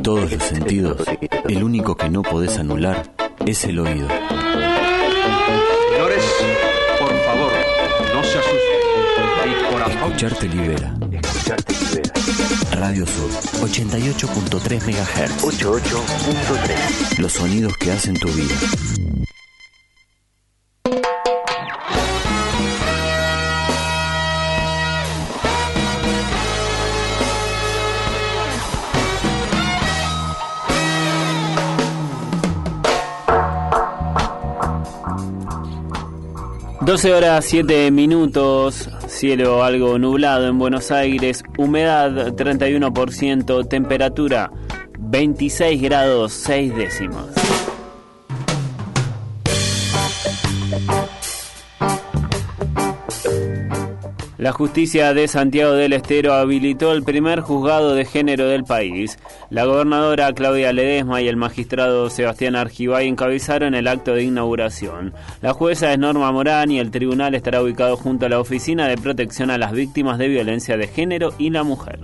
todos los sentidos, el único que no podés anular es el oído. Señores, por favor, no se asusten. Escucharte libera. Radio Sur, 88.3 MHz. 88.3. Los sonidos que hacen tu vida. (12:07), cielo algo nublado en Buenos Aires, humedad 31%, temperatura 26 grados 6 décimas. La justicia de Santiago del Estero habilitó el primer juzgado de género del país. La gobernadora Claudia Ledesma y el magistrado Sebastián Argibay encabezaron el acto de inauguración. La jueza es Norma Morán y el tribunal estará ubicado junto a la Oficina de Protección a las Víctimas de Violencia de Género y la Mujer.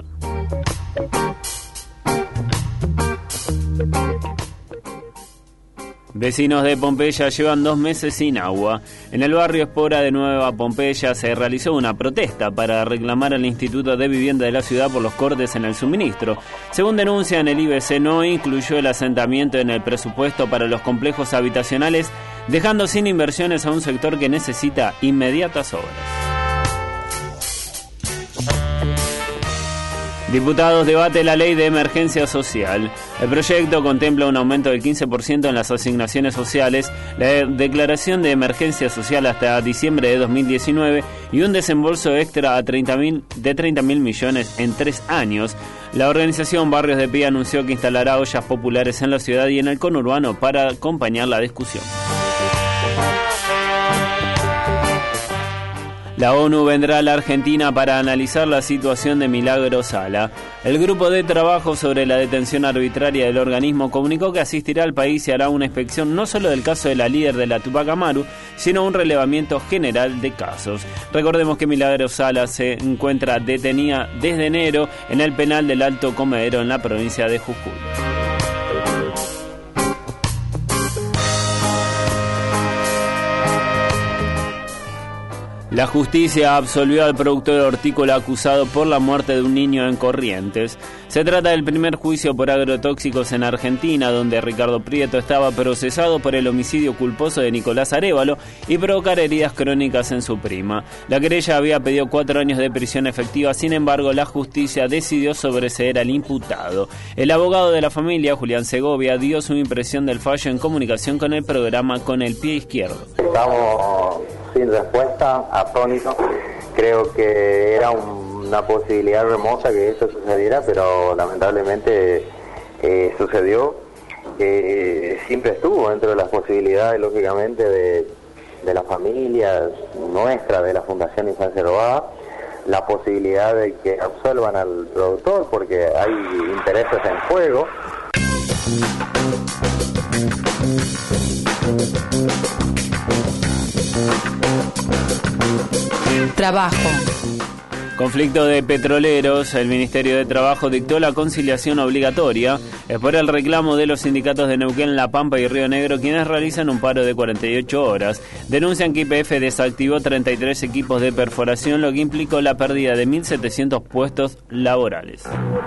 Vecinos de Pompeya llevan 2 meses sin agua. En el barrio Espora de Nueva Pompeya se realizó una protesta para reclamar al Instituto de Vivienda de la ciudad por los cortes en el suministro. Según denuncian, el IBC no incluyó el asentamiento en el presupuesto para los complejos habitacionales, dejando sin inversiones a un sector que necesita inmediatas obras. Diputados debate la ley de emergencia social. El proyecto contempla un aumento del 15% en las asignaciones sociales, la declaración de emergencia social hasta diciembre de 2019 y un desembolso extra de 30.000 millones en 3 años. La organización Barrios de Pie anunció que instalará ollas populares en la ciudad y en el conurbano para acompañar la discusión. La ONU vendrá a la Argentina para analizar la situación de Milagro Sala. El grupo de trabajo sobre la detención arbitraria del organismo comunicó que asistirá al país y hará una inspección no solo del caso de la líder de la Tupac Amaru, sino un relevamiento general de casos. Recordemos que Milagro Sala se encuentra detenida desde enero en el penal del Alto Comedero en la provincia de Jujuy. La justicia absolvió al productor hortícola acusado por la muerte de un niño en Corrientes. Se trata del primer juicio por agrotóxicos en Argentina, donde Ricardo Prieto estaba procesado por el homicidio culposo de Nicolás Arévalo y provocar heridas crónicas en su prima. La querella había pedido 4 años de prisión efectiva, sin embargo, la justicia decidió sobreseer al imputado. El abogado de la familia, Julián Segovia, dio su impresión del fallo en comunicación con el programa Con el Pie Izquierdo. Estamos sin respuesta, atónito. Creo que era una posibilidad remota que eso sucediera, pero lamentablemente sucedió. Siempre estuvo dentro de las posibilidades, lógicamente, de la familia nuestra, de la Fundación Infancia Robada, la posibilidad de que absuelvan al productor, porque hay intereses en juego. Trabajo. Conflicto de petroleros. El Ministerio de Trabajo dictó la conciliación obligatoria. Es por el reclamo de los sindicatos de Neuquén, La Pampa y Río Negro, quienes realizan un paro de 48 horas. Denuncian que YPF desactivó 33 equipos de perforación, lo que implicó la pérdida de 1.700 puestos laborales.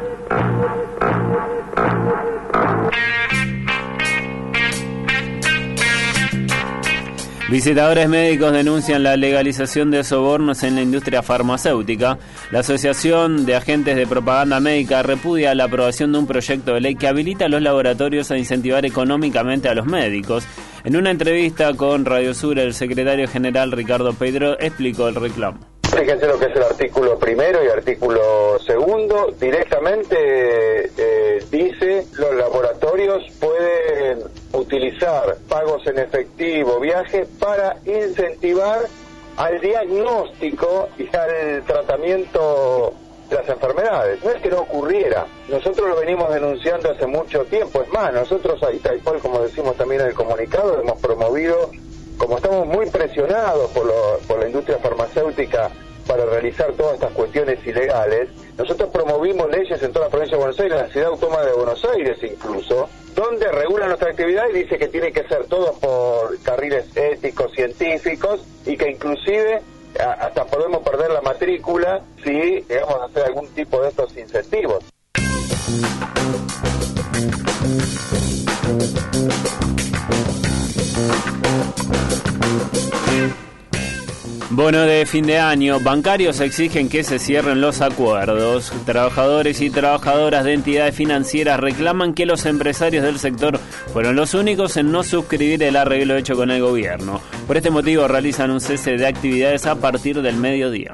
Visitadores médicos denuncian la legalización de sobornos en la industria farmacéutica. La Asociación de Agentes de Propaganda Médica repudia la aprobación de un proyecto de ley que habilita a los laboratorios a incentivar económicamente a los médicos. En una entrevista con Radio Sur, el secretario general Ricardo Pedro explicó el reclamo. Fíjense lo que es el artículo primero y artículo segundo. Directamente dice los laboratorios pueden utilizar pagos en efectivo, viaje, para incentivar al diagnóstico y al tratamiento de las enfermedades. No es que no ocurriera, nosotros lo venimos denunciando hace mucho tiempo. Es más, nosotros ahí, tal cual como decimos también en el comunicado, hemos promovido, como estamos muy presionados por la industria farmacéutica para realizar todas estas cuestiones ilegales. Nosotros promovimos leyes en toda la provincia de Buenos Aires, en la ciudad autónoma de Buenos Aires incluso, donde regula nuestra actividad y dice que tiene que ser todo por carriles éticos, científicos, y que inclusive hasta podemos perder la matrícula si llegamos a hacer algún tipo de estos incentivos. Bono de fin de año. Bancarios exigen que se cierren los acuerdos. Trabajadores y trabajadoras de entidades financieras reclaman que los empresarios del sector fueron los únicos en no suscribir el arreglo hecho con el gobierno. Por este motivo realizan un cese de actividades a partir del mediodía.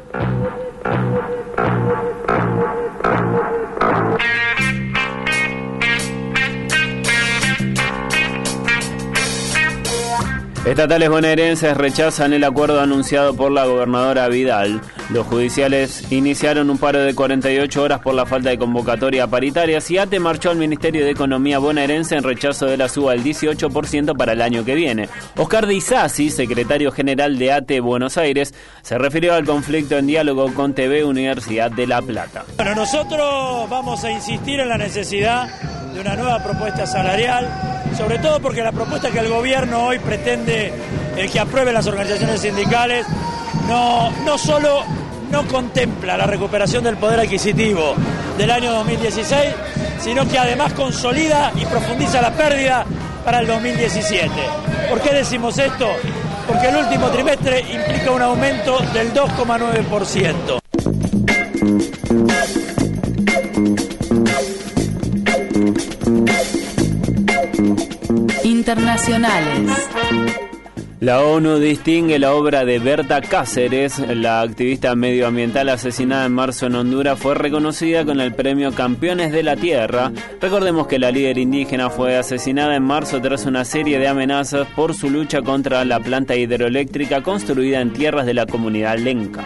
Estatales bonaerenses rechazan el acuerdo anunciado por la gobernadora Vidal. Los judiciales iniciaron un paro de 48 horas por la falta de convocatoria paritaria. ATE marchó al Ministerio de Economía bonaerense en rechazo de la suba del 18% para el año que viene. Oscar Di Sassi, secretario general de ATE Buenos Aires, se refirió al conflicto en diálogo con TV Universidad de La Plata. Bueno, nosotros vamos a insistir en la necesidad de una nueva propuesta salarial, sobre todo porque la propuesta que el gobierno hoy pretende que aprueben las organizaciones sindicales no solo no contempla la recuperación del poder adquisitivo del año 2016, sino que además consolida y profundiza la pérdida para el 2017. ¿Por qué decimos esto? Porque el último trimestre implica un aumento del 2,9%. Internacionales. La ONU distingue la obra de Berta Cáceres, la activista medioambiental asesinada en marzo en Honduras, fue reconocida con el premio Campeones de la Tierra. Recordemos que la líder indígena fue asesinada en marzo tras una serie de amenazas por su lucha contra la planta hidroeléctrica construida en tierras de la comunidad lenca.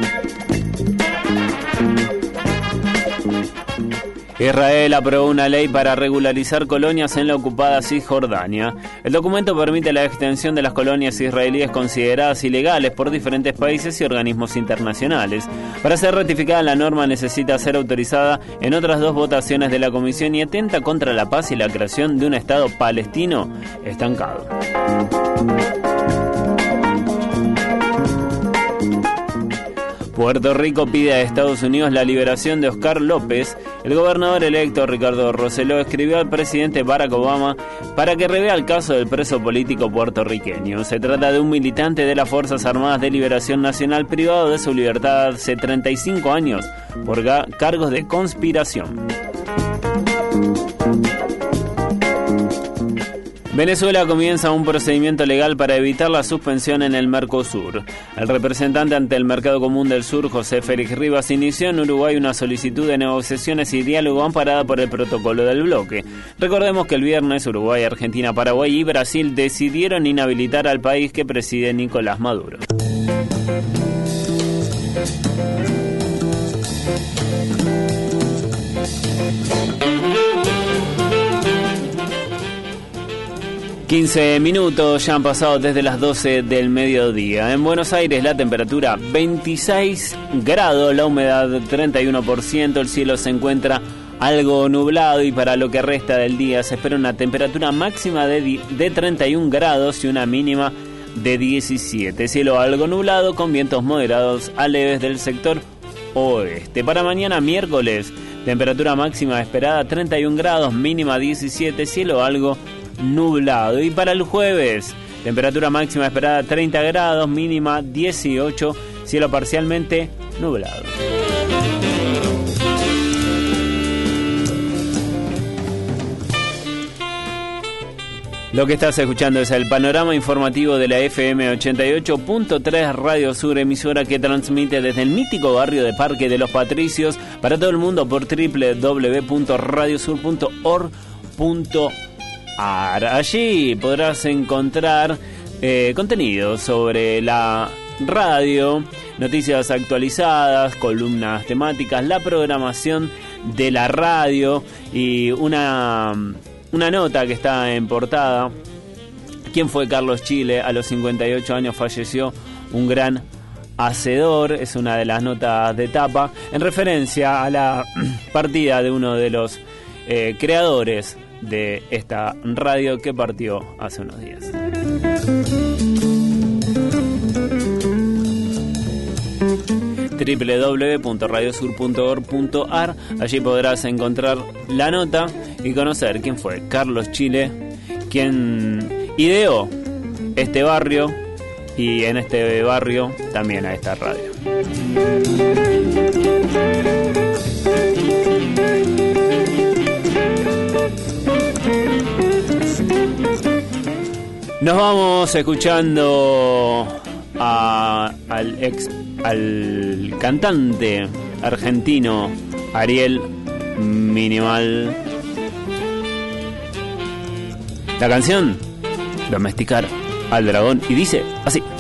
Israel aprobó una ley para regularizar colonias en la ocupada Cisjordania. El documento permite la extensión de las colonias israelíes consideradas ilegales por diferentes países y organismos internacionales. Para ser ratificada, la norma necesita ser autorizada en otras 2 votaciones de la Comisión y atenta contra la paz y la creación de un Estado palestino estancado. Puerto Rico pide a Estados Unidos la liberación de Oscar López. El gobernador electo Ricardo Rosselló escribió al presidente Barack Obama para que revea el caso del preso político puertorriqueño. Se trata de un militante de las Fuerzas Armadas de Liberación Nacional privado de su libertad hace 35 años por cargos de conspiración. Venezuela comienza un procedimiento legal para evitar la suspensión en el Mercosur. El representante ante el Mercado Común del Sur, José Félix Rivas, inició en Uruguay una solicitud de negociaciones y diálogo amparada por el protocolo del bloque. Recordemos que el viernes Uruguay, Argentina, Paraguay y Brasil decidieron inhabilitar al país que preside Nicolás Maduro. ...15 minutos ya han pasado desde las 12 del mediodía. En Buenos Aires la temperatura 26 grados, la humedad 31%, el cielo se encuentra algo nublado y para lo que resta del día se espera una temperatura máxima de 31 grados y una mínima de 17. Cielo algo nublado con vientos moderados a leves del sector oeste. Para mañana miércoles, temperatura máxima esperada 31 grados, mínima 17, cielo algo nublado. Y para el jueves, temperatura máxima esperada 30 grados, mínima 18, cielo parcialmente nublado. Lo que estás escuchando es el panorama informativo de la FM 88.3 Radio Sur, emisora que transmite desde el mítico barrio de Parque de los Patricios para todo el mundo por www.radiosur.org.ar. Allí podrás encontrar contenido sobre la radio, noticias actualizadas, columnas temáticas, la programación de la radio y una nota que está en portada. ¿Quién fue Carlos Chile? A los 58 años falleció un gran hacedor, es una de las notas de tapa, en referencia a la partida de uno de los creadores de esta radio que partió hace unos días. www.radiosur.org.ar. Allí podrás encontrar la nota y conocer quién fue Carlos Chile, quien ideó este barrio y en este barrio también a esta radio. Nos vamos escuchando al cantante argentino Ariel Minimal. La canción Domesticar al Dragón, y dice así.